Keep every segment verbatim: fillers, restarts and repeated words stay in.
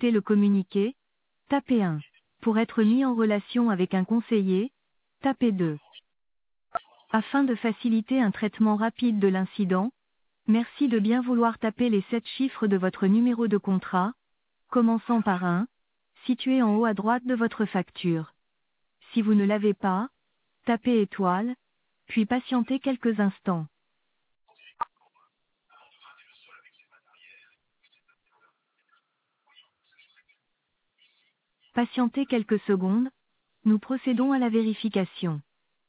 écouter le communiqué, tapez un. Pour être mis en relation avec un conseiller, tapez deux. Afin de faciliter un traitement rapide de l'incident, merci de bien vouloir taper les sept chiffres de votre numéro de contrat, commençant par un, situé en haut à droite de votre facture. Si vous ne l'avez pas, tapez étoile, puis patientez quelques instants. Patientez quelques secondes, nous procédons à la vérification.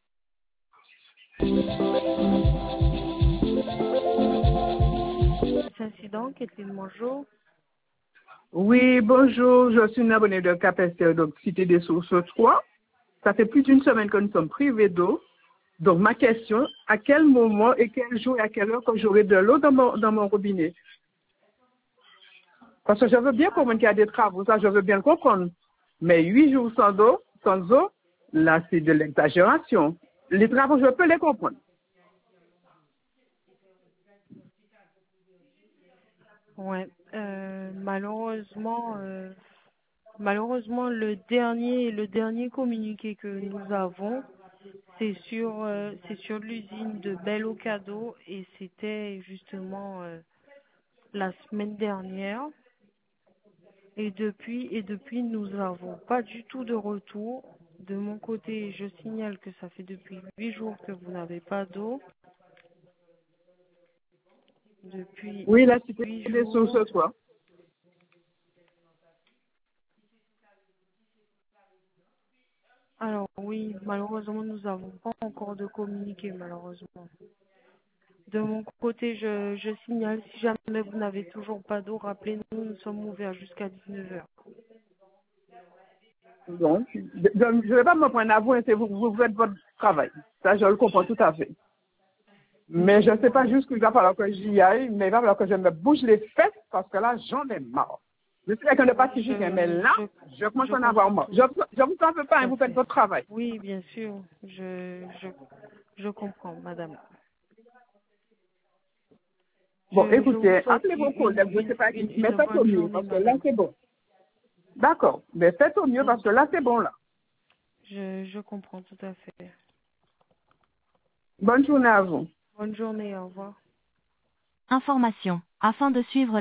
Incident, Kathleen, bonjour. Oui, bonjour, je suis une abonnée de Cap Esther, donc Cité des Sources trois. Ça fait plus d'une semaine que nous sommes privés d'eau. Donc ma question, à quel moment et quel jour et à quelle heure que j'aurai de l'eau dans mon, dans mon robinet? Parce que je veux bien comprendre qu'il y a des travaux, ça je veux bien comprendre. Mais huit jours sans eau, sans eau, là c'est de l'exagération. Les travaux, je peux les comprendre. Ouais, euh, malheureusement, euh, malheureusement le dernier, le dernier communiqué que nous avons, c'est sur, euh, c'est sur l'usine de Bello Cadeau et c'était justement euh, la semaine dernière. Et depuis, et depuis, nous n'avons pas du tout de retour. De mon côté, je signale que ça fait depuis huit jours que vous n'avez pas d'eau. Depuis Oui, la Cité huit des jours. Sources trois. Alors oui, malheureusement, nous n'avons pas encore de communiqué, malheureusement. De mon côté, je, je signale, si jamais vous n'avez toujours pas d'eau, rappelez-nous, nous sommes ouverts jusqu'à dix-neuf heures. Donc, je ne vais pas me prendre à vous, hein, c'est vous, vous faites votre travail. Ça, je le comprends tout à fait. Mais je ne sais pas jusqu'où il va falloir que j'y aille, mais il va falloir que je me bouge les fesses parce que là, j'en ai marre. Je suis quelqu'un de pacifique, hein, mais Je, là, je, je commence je à en avoir comprends marre. tout, Je ne vous en veux pas, tout hein, à vous faites fait. votre travail. Oui, bien sûr, je, je, je comprends, madame. Bon, Je, je vous écoutez, souhaite appelez vos une, collègues, je ne une, sais pas une, qui, mais une faites au bonne mieux journée, parce que là, madame. c'est bon. D'accord, mais faites au mieux parce que là, c'est bon, là. Je, je comprends tout à fait. Bonne journée à vous. Bonne journée, au revoir. Information. Afin de suivre